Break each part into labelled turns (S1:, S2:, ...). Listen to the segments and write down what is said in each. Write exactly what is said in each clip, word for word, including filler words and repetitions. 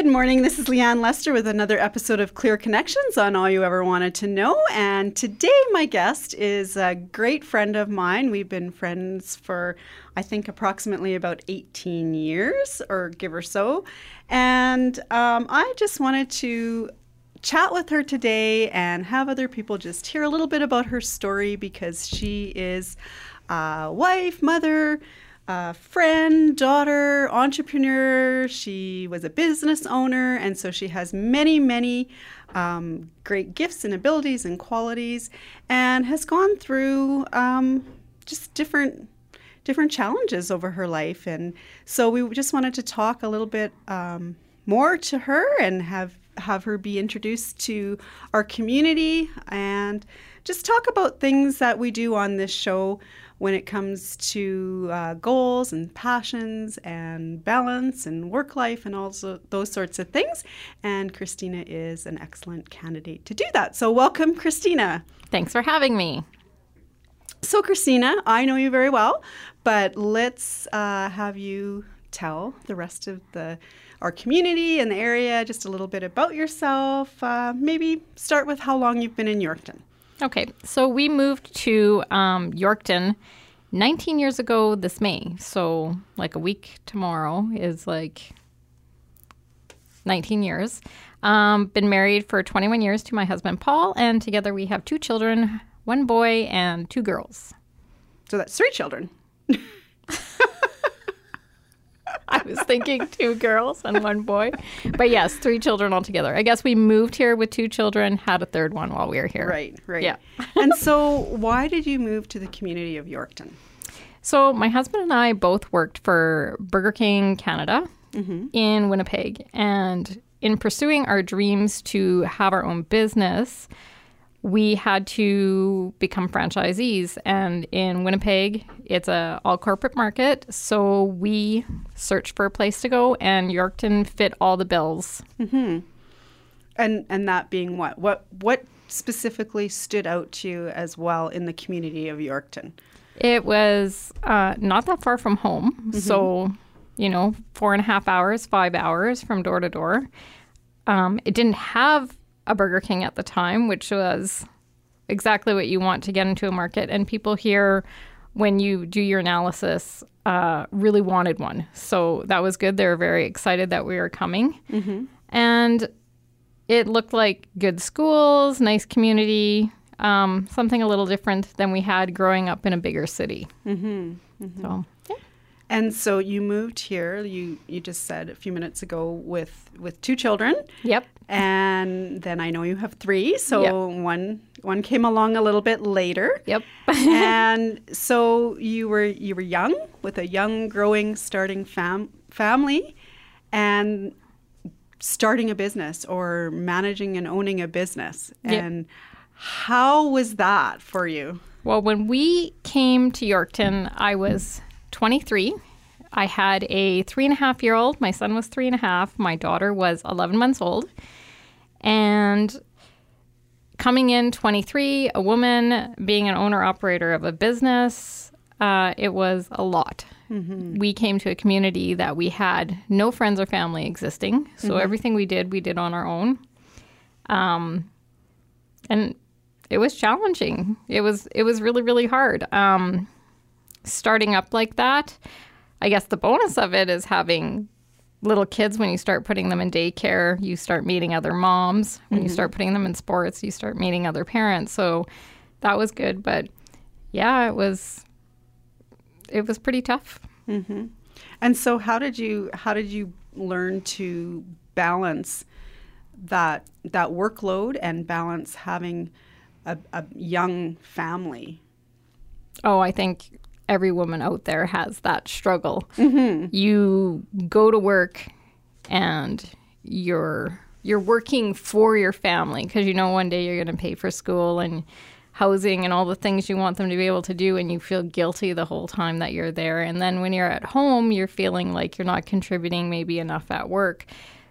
S1: morning. This is Leanne Lester with another episode of Clear Connections on All You Ever Wanted to Know. And today my guest is a great friend of mine. We've been friends for, I think, approximately about eighteen years, or give or so. And um, I just wanted to chat with her today and have other people just hear a little bit about her story, because she is a wife, mother, a friend, daughter, entrepreneur. She was a business owner, and so she has many, many um, great gifts and abilities and qualities, and has gone through um, just different different challenges over her life. And so we just wanted to talk a little bit um, more to her and have have her be introduced to our community, and just talk about things that we do on this show when it comes to uh, goals and passions and balance and work life and all those sorts of things. And Christina is an excellent candidate to do that. So welcome, Christina.
S2: Thanks for having me.
S1: So Christina, I know you very well, but let's uh, have you tell the rest of the our community and the area just a little bit about yourself. Uh, maybe start with how long you've been in Yorkton.
S2: Okay, so we moved to um, Yorkton nineteen years ago this May. So like a week tomorrow is like nineteen years. Um, been married for twenty-one years to my husband, Paul, and together we have two children, one boy and two girls.
S1: So that's three children.
S2: I was thinking two girls and one boy. But yes, three children altogether. I guess we moved here with two children, had a third one while we were here.
S1: Right, right.
S2: Yeah.
S1: And so why did you move to the community of Yorkton?
S2: So my husband and I both worked for Burger King Canada
S1: Mm-hmm.
S2: in Winnipeg. And in pursuing our dreams to have our own business, we had to become franchisees. And in Winnipeg, it's a all corporate market. So we searched for a place to go, and Yorkton fit all the bills.
S1: Mm-hmm. And and that being what? What what specifically stood out to you as well in the community of Yorkton?
S2: It was uh, not that far from home. Mm-hmm. So, you know, four and a half hours, five hours from door to door. Um, it didn't have a Burger King at the time, which was exactly what you want to get into a market. And people here, when you do your analysis, uh, really wanted one. So that was good. They were very excited that we were coming.
S1: Mm-hmm.
S2: And it looked like good schools, nice community, um, something a little different than we had growing up in a bigger city.
S1: Mm-hmm. Mm-hmm.
S2: So, yeah.
S1: And so you moved here, you you just said a few minutes ago, with, with two children.
S2: Yep.
S1: And then I know you have three, so
S2: Yep.
S1: one one came along a little bit later.
S2: Yep.
S1: And so you were you were young, with a young, growing, starting fam- family, and starting a business or managing and owning a business.
S2: Yep.
S1: And how was that for you?
S2: Well, when we came to Yorkton, I was twenty-three. I had a three and a half year old. My son was three and a half. My daughter was eleven months old. And coming in twenty-three, a woman, being an owner operator of a business, uh, it was a lot. Mm-hmm. We came to a community that we had no friends or family existing. So mm-hmm. everything we did, we did on our own. Um, and it was challenging. It was, it was really, really hard. Um, starting up like that, I guess the bonus of it is having little kids. When you start putting them in daycare, you start meeting other moms. When mm-hmm. you start putting them in sports, you start meeting other parents. So that was good. But yeah, it was it was pretty tough.
S1: Mm-hmm. And so how did you how did you learn to balance that that workload and balance having a, a young family?
S2: Oh, I think every woman out there has that struggle.
S1: Mm-hmm.
S2: You go to work and you're you're working for your family because you know one day you're going to pay for school and housing and all the things you want them to be able to do, and you feel guilty the whole time that you're there. And then when you're at home, you're feeling like you're not contributing maybe enough at work.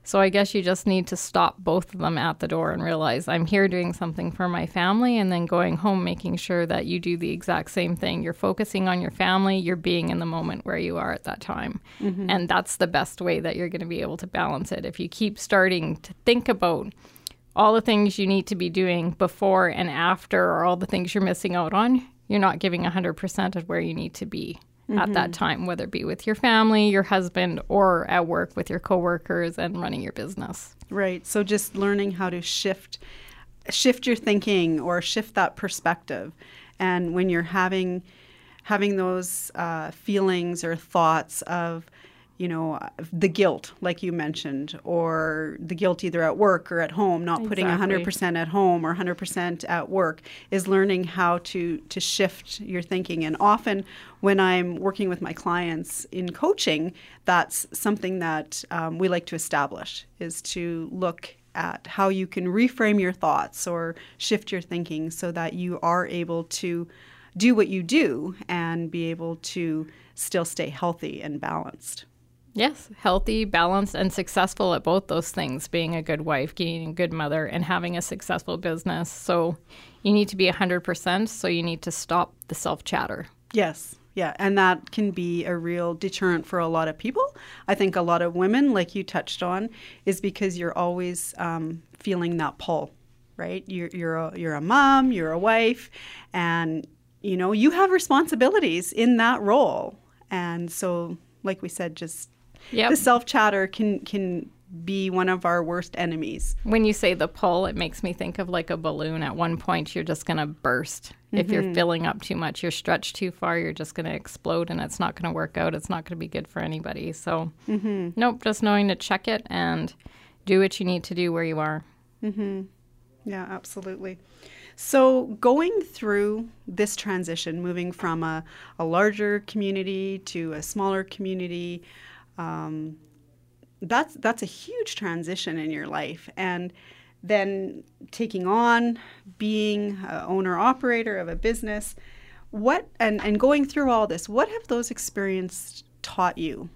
S2: So I guess you just need to stop both of them at the door and realize I'm here doing something for my family, and then going home making sure that you do the exact same thing. You're focusing on your family, you're being in the moment where you are at that time. Mm-hmm. And that's the best way that you're going to be able to balance it. If you keep starting to think about all the things you need to be doing before and after, or all the things you're missing out on, you're not giving one hundred percent of where you need to be. Mm-hmm. At that time, whether it be with your family, your husband, or at work with your coworkers and running your business.
S1: Right. So just learning how to shift shift your thinking or shift that perspective. And when you're having having those uh, feelings or thoughts of, you know, the guilt, like you mentioned, or the guilt either at work or at home, not putting exactly. one hundred percent at home or one hundred percent at work, is learning how to, to shift your thinking. And often when I'm working with my clients in coaching, that's something that um, we like to establish, is to look at how you can reframe your thoughts or shift your thinking so that you are able to do what you do and be able to still stay healthy and balanced.
S2: Yes, healthy, balanced, and successful at both those things, being a good wife, being a good mother, and having a successful business. So you need to be one hundred percent, so you need to stop the self-chatter.
S1: Yes, yeah, and that can be a real deterrent for a lot of people. I think a lot of women, like you touched on, is because you're always um, feeling that pull, right? You're, you're, a, you're a mom, you're a wife, and, you know, you have responsibilities in that role. And so, like we said, just... Yep. The self-chatter can can be one of our worst enemies.
S2: When you say the pull, it makes me think of like a balloon. At one point, you're just going to burst. Mm-hmm. If you're filling up too much, you're stretched too far, you're just going to explode, and it's not going to work out. It's not going to be good for anybody. So, mm-hmm. nope, just knowing to check it and do what you need to do where you are.
S1: Mm-hmm. Yeah, absolutely. So going through this transition, moving from a, a larger community to a smaller community, Um, that's that's a huge transition in your life. And then taking on being an owner-operator of a business, what and, and going through all this, what have those experiences taught you?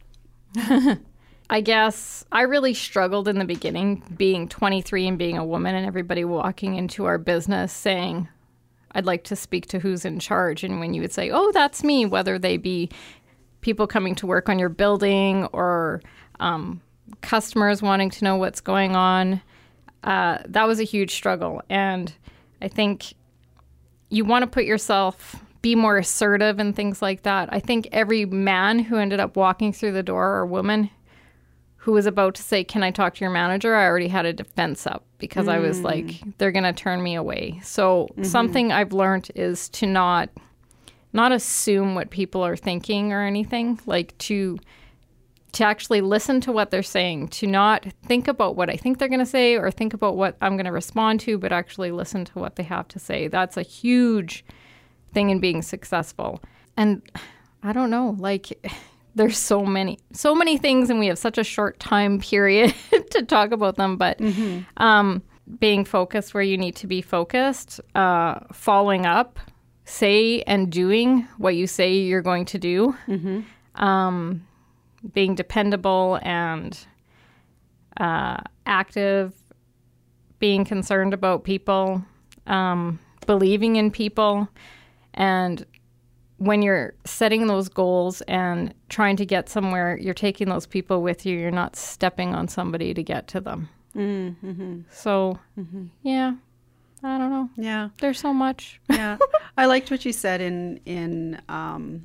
S2: I guess I really struggled in the beginning, being twenty-three and being a woman, and everybody walking into our business saying, I'd like to speak to who's in charge. And when you would say, oh, that's me, whether they be people coming to work on your building or um, customers wanting to know what's going on. Uh, that was a huge struggle. And I think you want to put yourself, be more assertive and things like that. I think every man who ended up walking through the door, or woman who was about to say, can I talk to your manager? I already had a defense up because mm. I was like, they're going to turn me away. So mm-hmm. something I've learned is to not... not assume what people are thinking or anything, like to to actually listen to what they're saying, to not think about what I think they're going to say or think about what I'm going to respond to, but actually listen to what they have to say. That's a huge thing in being successful. And I don't know, like there's so many, so many things, and we have such a short time period to talk about them, but mm-hmm. um, being focused where you need to be focused, uh, following up, say and doing what you say you're going to do, mm-hmm. um, being dependable and uh, active, being concerned about people, um, believing in people. And when you're setting those goals and trying to get somewhere, you're taking those people with you. You're not stepping on somebody to get to them. Mm-hmm. So, mm-hmm. yeah. I don't know.
S1: Yeah.
S2: There's so much.
S1: Yeah. I liked what you said in in um,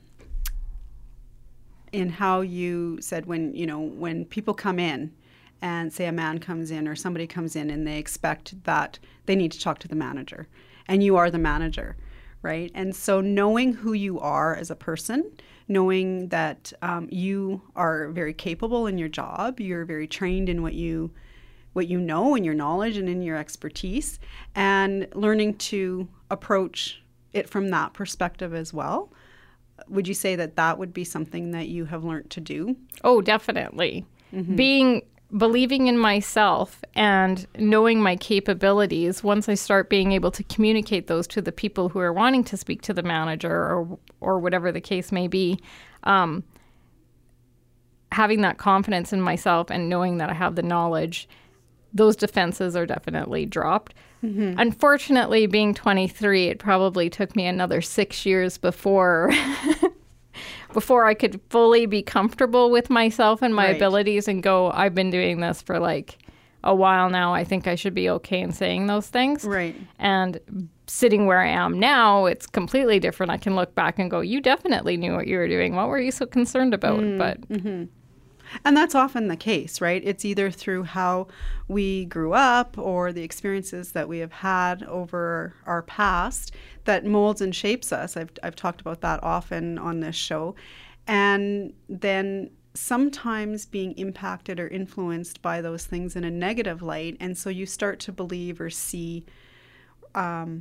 S1: in how you said when, you know, when people come in and say a man comes in or somebody comes in and they expect that they need to talk to the manager and you are the manager, right? And so knowing who you are as a person, knowing that um, you are very capable in your job, you're very trained in what you what you know and your knowledge and in your expertise, and learning to approach it from that perspective as well. Would you say that that would be something that you have learned to do?
S2: Oh, definitely. Mm-hmm. Being, believing in myself and knowing my capabilities, once I start being able to communicate those to the people who are wanting to speak to the manager or or whatever the case may be, um, having that confidence in myself and knowing that I have the knowledge, those defenses are definitely dropped. Mm-hmm. Unfortunately, being twenty-three, it probably took me another six years before before I could fully be comfortable with myself and my right. abilities and go, I've been doing this for like a while now. I think I should be okay in saying those things.
S1: Right.
S2: And sitting where I am now, it's completely different. I can look back and go, you definitely knew what you were doing. What were you so concerned about? Mm, but
S1: mm-hmm. And that's often the case, right? It's either through how we grew up or the experiences that we have had over our past that molds and shapes us. I've, I've talked about that often on this show. And then sometimes being impacted or influenced by those things in a negative light. And so you start to believe or see um,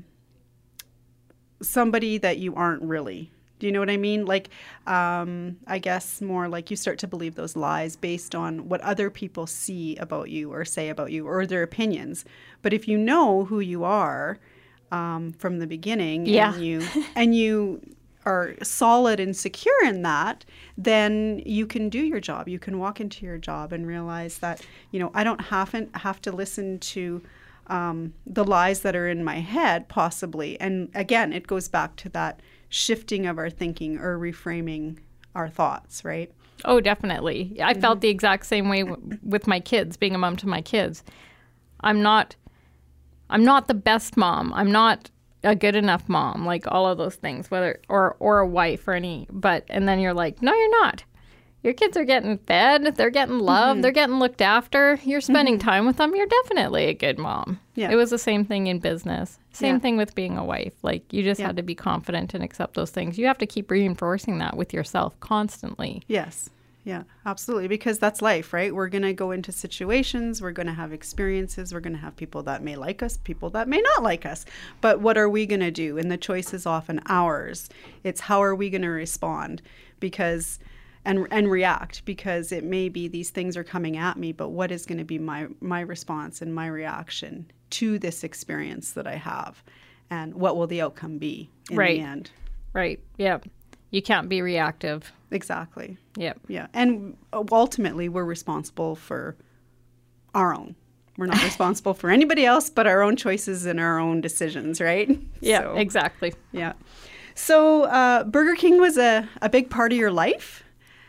S1: somebody that you aren't really. Do you know what I mean? Like, um, I guess more like you start to believe those lies based on what other people see about you or say about you or their opinions. But if you know who you are um, from the beginning
S2: yeah.
S1: and you and you are solid and secure in that, then you can do your job. You can walk into your job and realize that, you know, I don't have, have to listen to um, the lies that are in my head, possibly. And again, it goes back to that shifting of our thinking or reframing our thoughts, right?
S2: Oh, definitely. I mm-hmm. felt the exact same way w- with my kids, being a mom to my kids. I'm not, I'm not the best mom. I'm not a good enough mom, like all of those things, whether, or, or a wife or any, but, and then you're like, no, you're not. Your kids are getting fed. They're getting loved. Mm-hmm. They're getting looked after. You're spending mm-hmm. time with them. You're definitely a good mom. Yeah. It was the same thing in business. Same yeah. thing with being a wife. Like, you just yeah. had to be confident and accept those things. You have to keep reinforcing that with yourself constantly.
S1: Yes. Yeah, absolutely. Because that's life, right? We're going to go into situations. We're going to have experiences. We're going to have people that may like us, people that may not like us. But what are we going to do? And the choice is often ours. It's how are we going to respond? Because... And, and react, because it may be these things are coming at me, but what is going to be my, my response and my reaction to this experience that I have? And what will the outcome be in
S2: right.
S1: the end?
S2: Right. Yeah. You can't be reactive.
S1: Exactly.
S2: Yep.
S1: Yeah. And ultimately, we're responsible for our own. We're not responsible for anybody else but our own choices and our own decisions, right?
S2: Yeah,
S1: so,
S2: exactly.
S1: Yeah. So uh, Burger King was a, a big part of your life.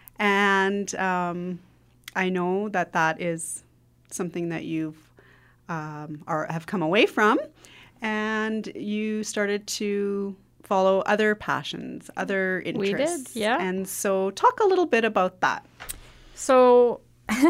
S1: And um, I know that that is something that you've um, are, have come away from, and you started to follow other passions, other interests.
S2: We did, yeah.
S1: And so talk a little bit about that.
S2: So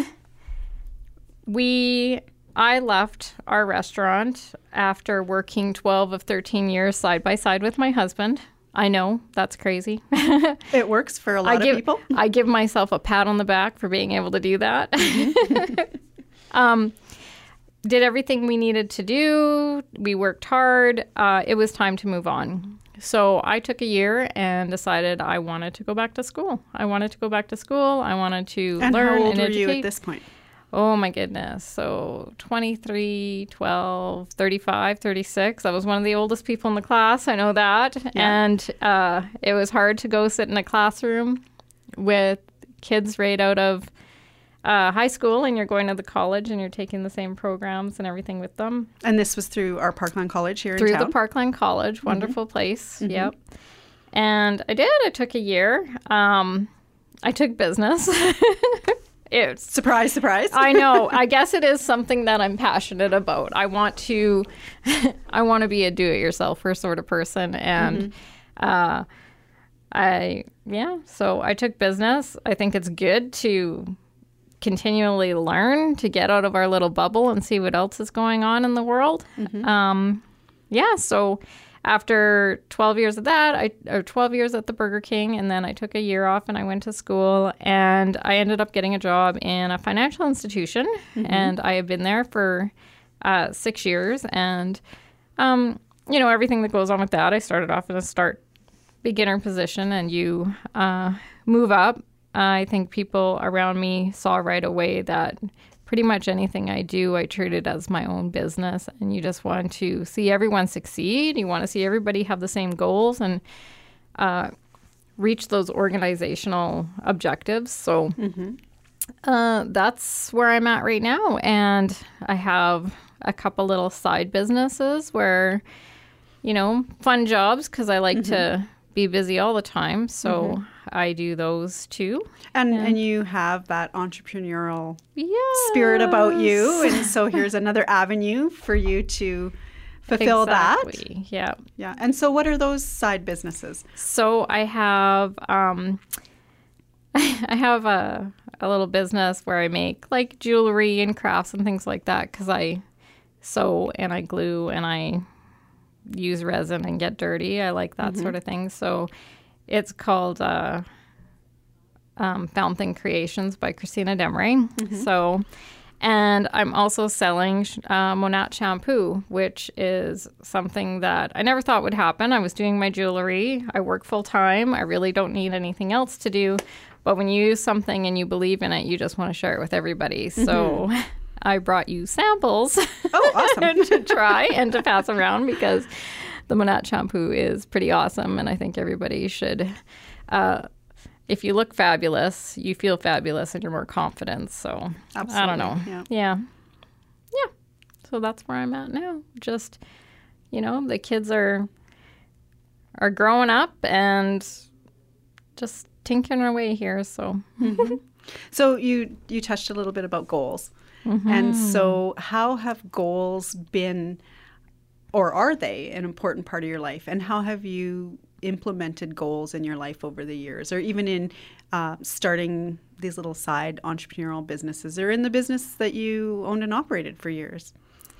S2: we, I left our restaurant after working twelve of thirteen years side by side with my husband. I know, that's crazy.
S1: It works for a lot
S2: I give,
S1: of people.
S2: I give myself a pat on the back for being able to do that. um, did everything we needed to do. We worked hard. Uh, it was time to move on. So I took a year and decided I wanted to go back to school. I wanted to go back to school. I wanted to
S1: and
S2: learn
S1: how old
S2: and
S1: were
S2: educate.
S1: you at this point?
S2: Oh, my goodness. So twenty-three, twelve, thirty-five, thirty-six. I was one of the oldest people in the class. I know that. Yeah. And uh, it was hard to go sit in a classroom with kids right out of uh, high school, and you're going to the college and you're taking the same programs and everything with them.
S1: And this was through our Parkland College here
S2: through
S1: in town?
S2: Through the Parkland College. Wonderful mm-hmm. place.
S1: Mm-hmm.
S2: Yep. And I did. I took a year. Um, I took business. It's
S1: surprise, surprise.
S2: I know. I guess it is something that I'm passionate about. I want to, I want to be a do-it-yourselfer sort of person, and mm-hmm. uh, I yeah. So I took business. I think it's good to continually learn, to get out of our little bubble and see what else is going on in the world. Mm-hmm. Um, yeah. So. After twelve years of that, I or twelve years at the Burger King, and then I took a year off and I went to school, and I ended up getting a job in a financial institution, mm-hmm. and I have been there for uh, six years. And, um, you know, everything that goes on with that, I started off in a start beginner position, and you uh, move up. I think people around me saw right away that pretty much anything I do, I treat it as my own business. And you just want to see everyone succeed. You want to see everybody have the same goals and uh, reach those organizational objectives. So,
S1: mm-hmm.
S2: Uh, that's where I'm at right now. And I have a couple little side businesses where, you know, fun jobs because I like mm-hmm. to be busy all the time. So mm-hmm. I do those too.
S1: And, and and you have that entrepreneurial yes. spirit about you. And so here's another avenue for you to fulfill
S2: exactly.
S1: that.
S2: Yeah.
S1: Yeah. And so what are those side businesses?
S2: So I have um, I have a, a little business where I make like jewelry and crafts and things like that because I sew and I glue and I use resin and get dirty. I like that mm-hmm. sort of thing. So it's called uh, um, Found Thing Creations by Christina Demery. Mm-hmm. So, and I'm also selling uh, Monat shampoo, which is something that I never thought would happen. I was doing my jewelry. I work full time. I really don't need anything else to do. But when you use something and you believe in it, you just want to share it with everybody. Mm-hmm. So I brought you samples
S1: oh, awesome.
S2: to try and to pass around because the Monat shampoo is pretty awesome. And I think everybody should, uh, if you look fabulous, you feel fabulous and you're more confident. So
S1: Absolutely.
S2: I don't know.
S1: Yeah.
S2: yeah. Yeah. So that's where I'm at now. Just, you know, the kids are are growing up and just tinkering away here. So
S1: mm-hmm. So you you touched a little bit about goals. Mm-hmm. And so how have goals been, or are they an important part of your life? And how have you implemented goals in your life over the years, or even in uh, starting these little side entrepreneurial businesses, or in the business that you owned and operated for years?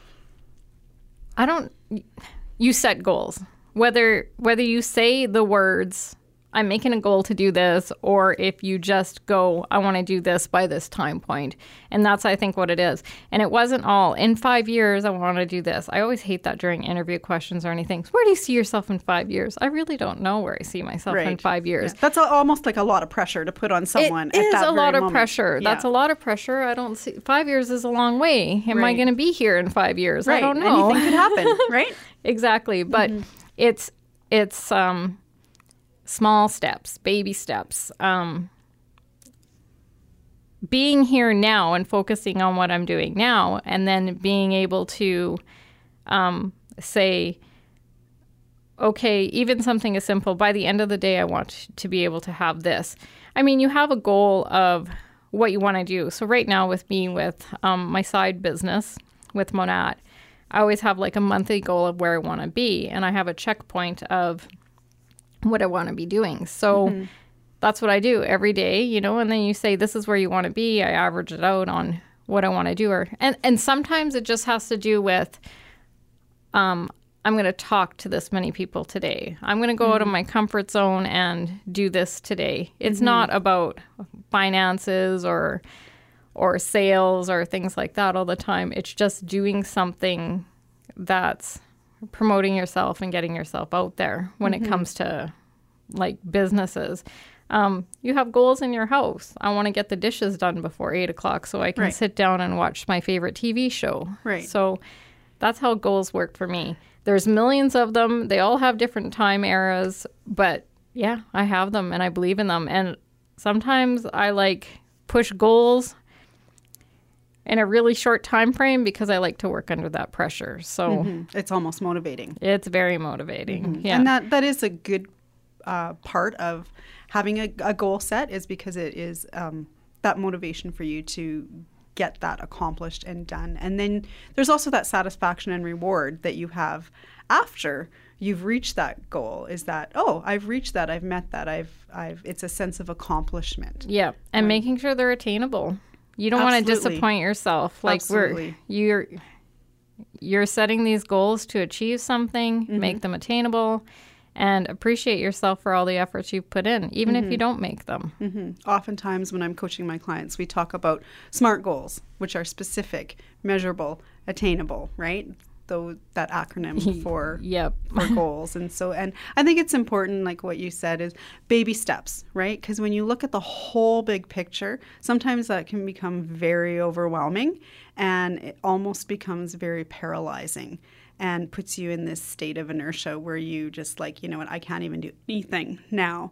S2: I don't, you set goals. Whether whether you say the words, I'm making a goal to do this, or if you just go, I want to do this by this time point. And that's, I think, what it is. And it wasn't all, in five years, I want to do this. I always hate that during interview questions or anything. Where do you see yourself in five years? I really don't know where I see myself right. in five years.
S1: Yeah. That's a, almost like a lot of pressure to put on someone
S2: it
S1: at that
S2: is a lot of
S1: moment.
S2: pressure.
S1: Yeah.
S2: That's a lot of pressure. I don't see, five years is a long way. Am
S1: right.
S2: I going to be here in five years?
S1: Right.
S2: I don't know.
S1: Anything could happen, right?
S2: Exactly. But mm-hmm. it's, it's, um, small steps, baby steps. Um, being here now and focusing on what I'm doing now, and then being able to um, say, okay, even something as simple, by the end of the day, I want to be able to have this. I mean, you have a goal of what you want to do. So right now with me, with um, my side business, with Monat, I always have like a monthly goal of where I want to be. And I have a checkpoint of what I want to be doing. So mm-hmm. that's what I do every day, you know, and then you say, this is where you want to be. I average it out on what I want to do. Or, and, and sometimes it just has to do with, um, I'm going to talk to this many people today. I'm going to go mm-hmm. out of my comfort zone and do this today. It's mm-hmm. not about finances or, or sales or things like that all the time. It's just doing something that's promoting yourself and getting yourself out there when mm-hmm. it comes to like businesses. Um, you have goals in your house. I want to get the dishes done before eight o'clock so I can right. sit down and watch my favorite T V show.
S1: Right.
S2: So that's how goals work for me. There's millions of them. They all have different time eras, but yeah, I have them and I believe in them. And sometimes I like push goals in a really short time frame because I like to work under that pressure. So
S1: mm-hmm. it's almost motivating.
S2: It's very motivating. Mm-hmm. Yeah.
S1: And that, that is a good uh, part of having a, a goal set, is because it is um, that motivation for you to get that accomplished and done. And then there's also that satisfaction and reward that you have after you've reached that goal, is that, oh, I've reached that, I've met that, I've, I've, it's a sense of accomplishment.
S2: Yeah. And um, making sure they're attainable. You don't want to disappoint yourself. Like
S1: Absolutely.
S2: we're you're you're setting these goals to achieve something, mm-hmm. make them attainable, and appreciate yourself for all the efforts you've put in, even mm-hmm. if you don't make them.
S1: Mm-hmm. Oftentimes when I'm coaching my clients, we talk about SMART goals, which are specific, measurable, attainable, right? Though that acronym for
S2: yep.
S1: for goals. And so, and I think it's important, like what you said, is baby steps, right? Because when you look at the whole big picture, sometimes that can become very overwhelming, and it almost becomes very paralyzing and puts you in this state of inertia where you just like, you know what, I can't even do anything now.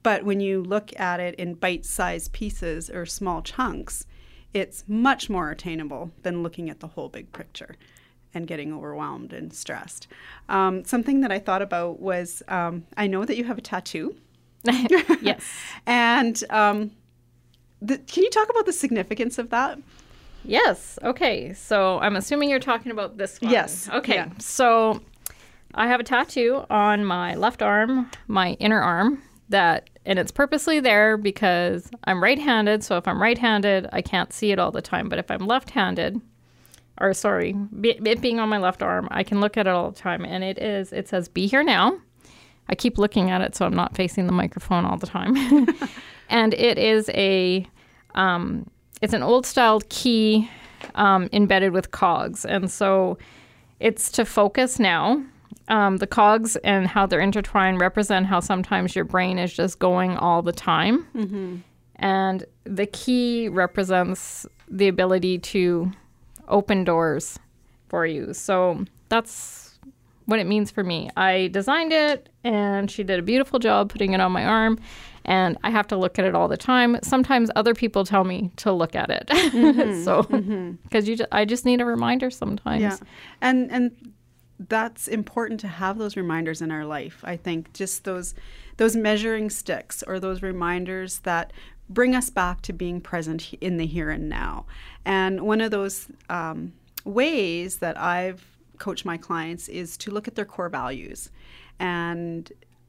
S1: But when you look at it in bite-sized pieces or small chunks, it's much more attainable than looking at the whole big picture and getting overwhelmed and stressed. Um, something that I thought about was, um, I know that you have a tattoo.
S2: Yes.
S1: And um, the, can you talk about the significance of that?
S2: Yes. Okay. So I'm assuming you're talking about this one.
S1: Yes.
S2: Okay.
S1: Yeah.
S2: So I have a tattoo on my left arm, my inner arm, that, and it's purposely there because I'm right-handed. So if I'm right-handed, I can't see it all the time. But if I'm left-handed, or sorry, it being on my left arm, I can look at it all the time. And it is, it says, "Be here now." I keep looking at it so I'm not facing the microphone all the time. And it is a, um, it's an old-styled key um, embedded with cogs. And so it's to focus now. Um, the cogs and how they're intertwined represent how sometimes your brain is just going all the time. Mm-hmm. And the key represents the ability to open doors for you. So that's what it means for me. I designed it, and she did a beautiful job putting it on my arm, and I have to look at it all the time. Sometimes other people tell me to look at it. Mm-hmm. So, because mm-hmm. you, ju- I just need a reminder sometimes.
S1: Yeah, and and that's important to have those reminders in our life. I think just those those measuring sticks or those reminders that bring us back to being present in the here and now. And one of those um, ways that I've coached my clients is to look at their core values and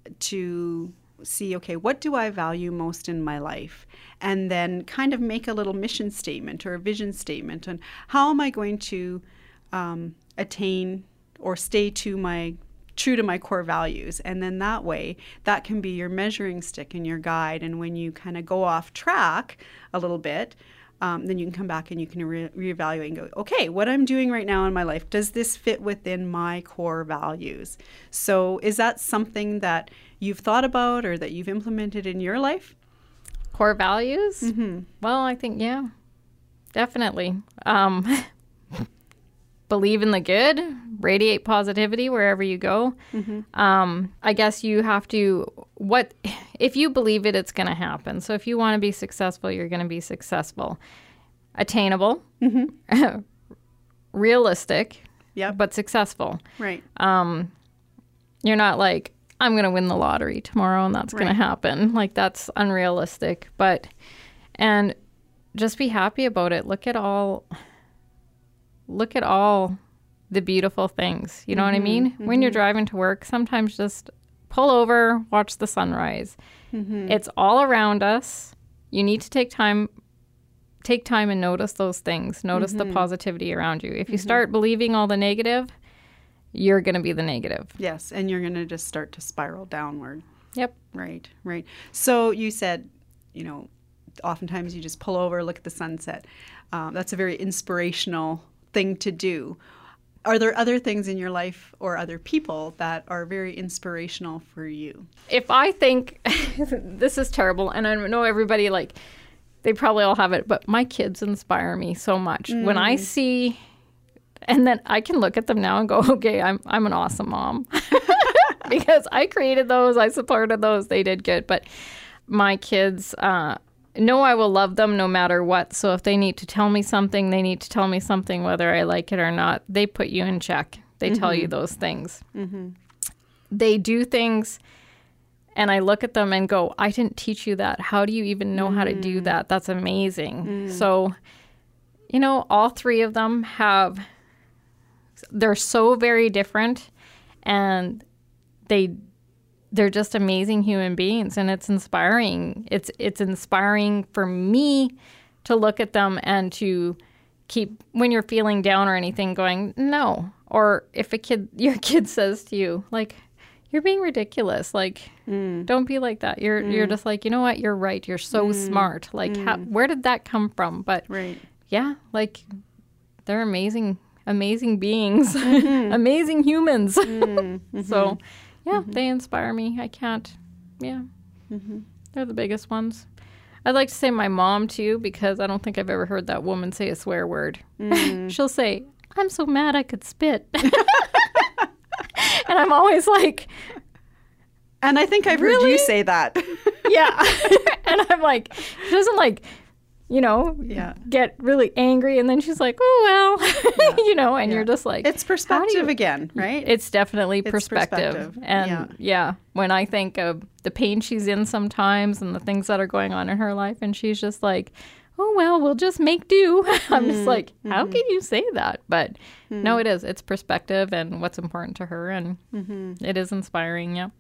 S1: to see, okay, what do I value most in my life? And then kind of make a little mission statement or a vision statement on how am I going to um, attain or stay to my true to my core values. And then that way, that can be your measuring stick and your guide. And when you kind of go off track a little bit, um, then you can come back and you can re- reevaluate and go, okay, what I'm doing right now in my life, does this fit within my core values? So is that something that you've thought about or that you've implemented in your life?
S2: Core values? Mm-hmm. Well, I think, yeah, definitely. Um, believe in the good, radiate positivity wherever you go. Mm-hmm. Um, I guess you have to, what, if you believe it, it's going to happen. So if you want to be successful, you're going to be successful. Attainable, mm-hmm. realistic,
S1: yep.
S2: but successful.
S1: Right.
S2: Um, you're not like, I'm going to win the lottery tomorrow and that's right. going to happen. Like, that's unrealistic. But, and just be happy about it. Look at all... Look at all the beautiful things. You know mm-hmm, what I mean? Mm-hmm. When you're driving to work, sometimes just pull over, watch the sunrise. Mm-hmm. It's all around us. You need to take time, take time and notice those things. Notice mm-hmm. the positivity around you. If you mm-hmm. start believing all the negative, you're going to be the negative.
S1: Yes, and you're going to just start to spiral downward.
S2: Yep.
S1: Right, right. So you said, you know, oftentimes you just pull over, look at the sunset. Um, that's a very inspirational thing to do. Are there other things in your life or other people that are very inspirational for you?
S2: If I think, this is terrible, and I know everybody, like, they probably all have it, but my kids inspire me so much. Mm. When I see, and then I can look at them now and go, okay, I'm I'm an awesome mom. Because I created those, I supported those, they did good. But my kids, uh, know I will love them no matter what. So if they need to tell me something, they need to tell me something, whether I like it or not. They put you in check. They mm-hmm. tell you those things. Mm-hmm. They do things, and I look at them and go, I didn't teach you that. How do you even know mm. how to do that? That's amazing. Mm. So, you know, all three of them have, they're so very different, and they they're just amazing human beings, and it's inspiring. It's it's inspiring for me to look at them and to keep, when you're feeling down or anything, going, no. Or if a kid, your kid says to you, like, you're being ridiculous. Like, mm. don't be like that. You're mm. you're just like, you know what? You're right. You're so mm. smart. Like, mm. how, where did that come from? But
S1: right.
S2: yeah, like, they're amazing, amazing beings, mm-hmm. amazing humans. Mm-hmm. So yeah, mm-hmm. they inspire me. I can't, yeah. Mm-hmm. They're the biggest ones. I'd like to say my mom, too, because I don't think I've ever heard that woman say a swear word. Mm. She'll say, I'm so mad I could spit. And I'm always like...
S1: And I think I've
S2: really?
S1: heard you say that.
S2: Yeah, Yeah. And I'm like, she doesn't like, you know,
S1: Yeah.
S2: get really angry. And then she's like, oh, well,
S1: Yeah.
S2: you know, and
S1: Yeah.
S2: you're just like,
S1: It's
S2: how do
S1: perspective
S2: you-
S1: again, right?
S2: It's definitely
S1: It's
S2: perspective.
S1: perspective.
S2: And
S1: Yeah.
S2: yeah. when I think of the pain she's in sometimes and the things that are going on in her life, and she's just like, oh, well, we'll just make do. I'm just like, how can you say that? But no, it is. It's perspective and what's important to her. And it is inspiring. Yeah.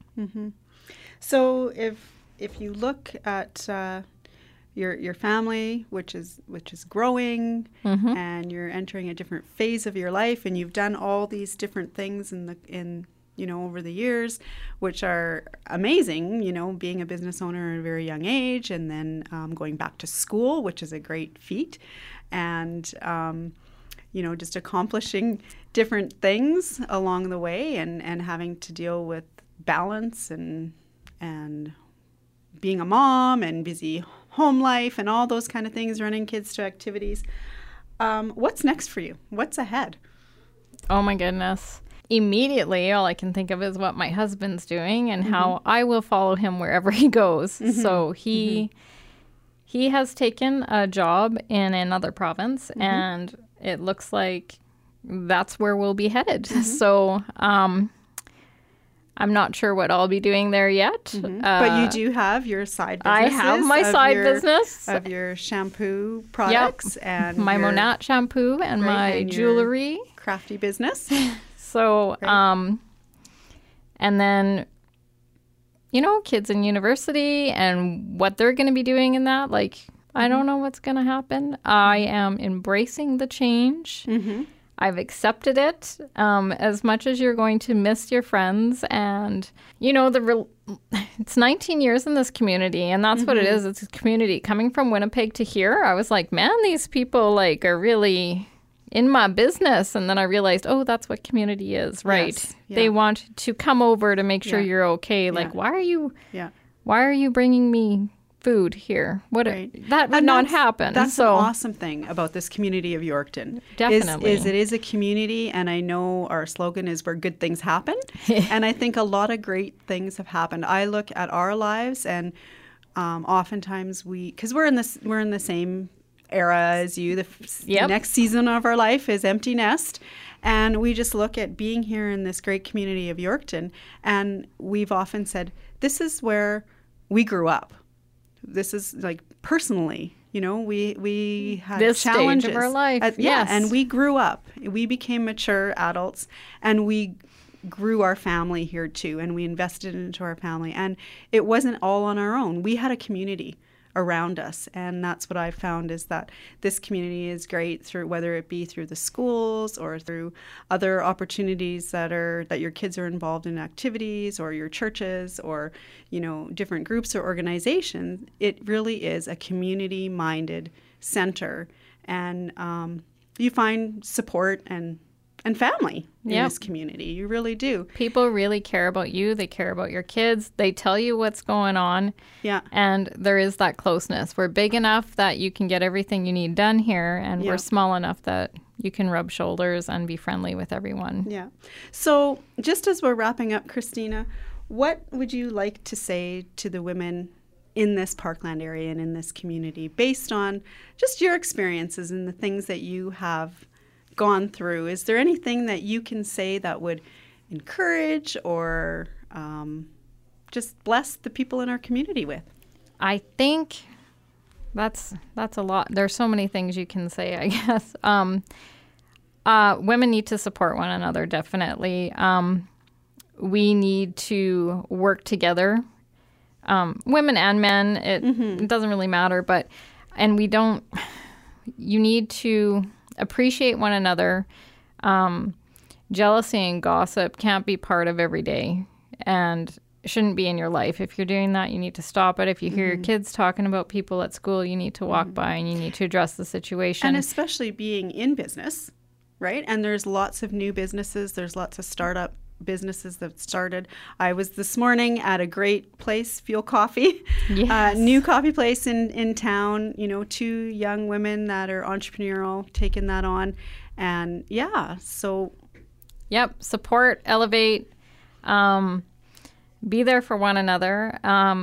S1: So if if you look at uh, your your family, which is which is growing, and you're entering a different phase of your life, and you've done all these different things in the in you know over the years, which are amazing. You know, being a business owner at a very young age, and then um, going back to school, which is a great feat, and um, you know, just accomplishing different things along the way, and and having to deal with balance and and being a mom and busy home life and all those kind of things, running kids to activities. Um, what's next for you? What's ahead?
S2: Oh my goodness. Immediately, all I can think of is what my husband's doing and how I will follow him wherever he goes. So he he has taken a job in another province, and it looks like that's where we'll be headed. So um, I'm not sure what I'll be doing there yet. Uh,
S1: But you do have your side
S2: I
S1: businesses.
S2: have my
S1: of
S2: side
S1: your-
S2: business.
S1: of your shampoo products and
S2: my
S1: your
S2: Monat shampoo and
S1: Right,
S2: my
S1: and your-
S2: jewelry.
S1: crafty business.
S2: So,
S1: Right.
S2: um, and then, you know, kids in university and what they're going to be doing in that. Like, I don't know what's going to happen. I am embracing the change.
S1: Mm-hmm.
S2: I've accepted it. Um, as much as you're going to miss your friends, and you know, the re- it's nineteen years in this community, and that's what it is. It's a community. Coming from Winnipeg to here, I was like, man, these people like are really in my business. And then I realized, oh, that's what community is, right?
S1: Yes, yeah.
S2: They want to come over to make sure
S1: Yeah.
S2: you're okay. Like,
S1: Yeah.
S2: why are you?
S1: Yeah.
S2: Why are you bringing me food here? What
S1: Right.
S2: that would
S1: And
S2: not
S1: that's-
S2: happen.
S1: That's
S2: so
S1: an awesome thing about this community of Yorkton.
S2: Definitely.
S1: Is, is it is a community, and I know our slogan is where good things happen. And I think a lot of great things have happened. I look at our lives, and um, oftentimes we, because we're in this, we're in the same era as you. The, f- the
S2: Yep.
S1: next season of our life is empty nest. And we just look at being here in this great community of Yorkton, and we've often said, this is where we grew up. This is like personally, you know, we we had
S2: This stage of
S1: challenges
S2: our life,
S1: At- yeah,
S2: yes.
S1: and we grew up. We became mature adults, and we grew our family here too, and we invested into our family. And it wasn't all on our own. We had a community around us, and that's what I found is that this community is great through whether it be through the schools or through other opportunities that are that your kids are involved in activities, or your churches, or you know different groups or organizations. It really is a community minded center, and um, you find support and and family in
S2: Yep.
S1: this community. You really do.
S2: People really care about you. They care about your kids. They tell you what's going on.
S1: Yeah.
S2: And there is that closeness. We're big enough that you can get everything you need done here, and
S1: Yeah.
S2: we're small enough that you can rub shoulders and be friendly with everyone.
S1: Yeah. So just as we're wrapping up, Christina, what would you like to say to the women in this Parkland area and in this community based on just your experiences and the things that you have gone through? Is there anything that you can say that would encourage or um, just bless the people in our community with?
S2: I think that's that's a lot. There's so many things you can say, I guess. Um, uh, women need to support one another, definitely. Um, we need to work together. Um, women and men, it, it doesn't really matter, but, and we don't, you need to appreciate one another. Um, jealousy and gossip can't be part of every day and shouldn't be in your life. If you're doing that, you need to stop it. If you hear your kids talking about people at school, you need to walk by and you need to address the situation.
S1: And especially being in business, right? And there's lots of new businesses. There's lots of startup businesses that started. I was this morning at a great place, Fuel Coffee,
S2: Yes.
S1: uh, new coffee place in, in town, you know, two young women that are entrepreneurial, taking that on. And yeah, so.
S2: Yep. Support, elevate, um, be there for one another. Um,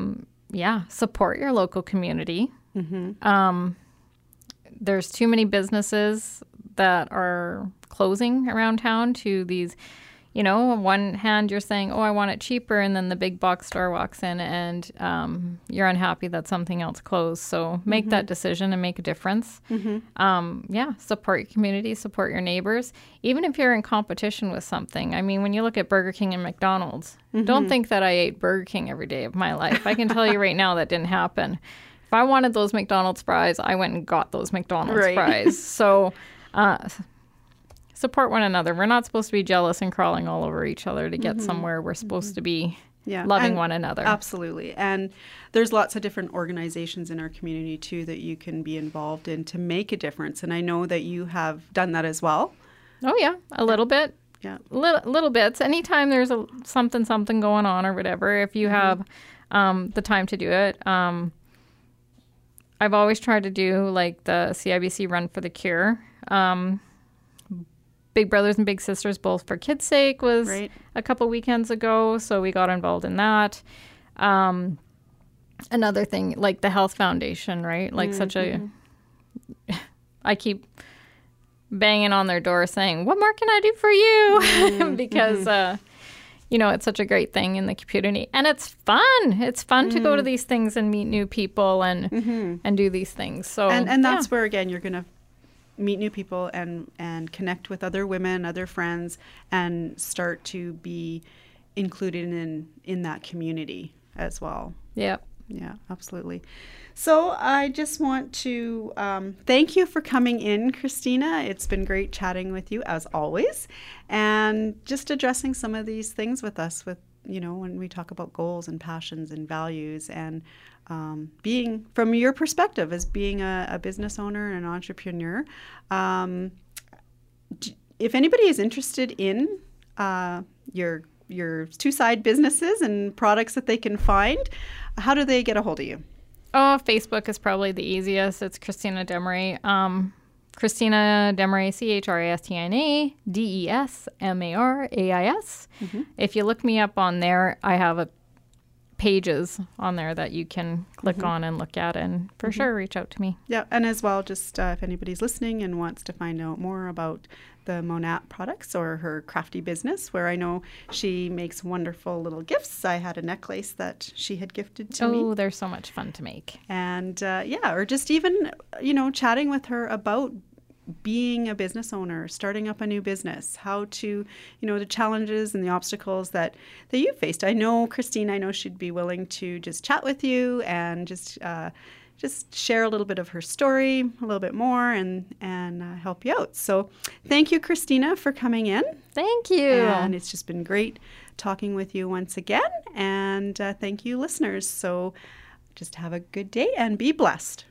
S2: yeah, support your local community. Mm-hmm. Um, there's too many businesses that are closing around town to these, you know, on one hand you're saying, oh, I want it cheaper. And then the big box store walks in and um, you're unhappy that something else closed. So make mm-hmm. that decision and make a difference. Mm-hmm. Um, yeah, support your community, support your neighbors. Even if you're in competition with something. I mean, when you look at Burger King and McDonald's, mm-hmm. don't think that I ate Burger King every day of my life. I can tell you right now that didn't happen. If I wanted those McDonald's fries, I went and got those McDonald's right. fries. So uh, support one another. We're not supposed to be jealous and crawling all over each other to get mm-hmm. somewhere. We're supposed mm-hmm. to be yeah. loving
S1: and
S2: one another.
S1: Absolutely. And there's lots of different organizations in our community, too, that you can be involved in to make a difference. And I know that you have done that as well.
S2: Oh, yeah, a little bit.
S1: Yeah.
S2: Little, little bits. Anytime there's a something, something going on or whatever, if you mm-hmm. have um, the time to do it. Um, I've always tried to do like the C I B C Run for the Cure. Um, Big Brothers and Big Sisters, both for kids' sake, was right. a couple weekends ago. So we got involved in that. Um, another thing, like the Health Foundation, right? Like mm-hmm. such a... I keep banging on their door saying, what more can I do for you? Mm-hmm. because, uh, you know, it's such a great thing in the community. And it's fun. It's fun mm-hmm. to go to these things and meet new people and mm-hmm. and do these things. So
S1: And, and that's
S2: yeah.
S1: where, again, you're going to meet new people and, and connect with other women, other friends, and start to be included in, in that community as well.
S2: Yep.
S1: Yeah, absolutely. So I just want to um, thank you for coming in, Christina. It's been great chatting with you as always, and just addressing some of these things with us with, you know, when we talk about goals and passions and values and um, being, from your perspective as being a, a business owner and an entrepreneur. Um, if anybody is interested in uh, your your two-side businesses and products that they can find, how do they get a hold of you?
S2: Oh, Facebook is probably the easiest. It's Christina Desmarais. Um, Christina Desmarais, C H R A S T I N A D E S M A R A I S. Mm-hmm. If you look me up on there, I have a pages on there that you can click mm-hmm. on and look at, and for mm-hmm. sure reach out to me.
S1: Yeah, and as well, just uh, if anybody's listening and wants to find out more about the Monat products or her crafty business, where I know she makes wonderful little gifts. I had a necklace that she had gifted to
S2: oh,
S1: me.
S2: Oh, they're so much fun to make.
S1: And uh, yeah, or just even, you know, chatting with her about being a business owner, starting up a new business, how to, you know, the challenges and the obstacles that, that you faced. I know, Christine, I know she'd be willing to just chat with you and just uh, just share a little bit of her story, a little bit more, and, and uh, help you out. So thank you, Christina, for coming in.
S2: Thank you.
S1: And it's just been great talking with you once again. And uh, thank you, listeners. So just have a good day and be blessed.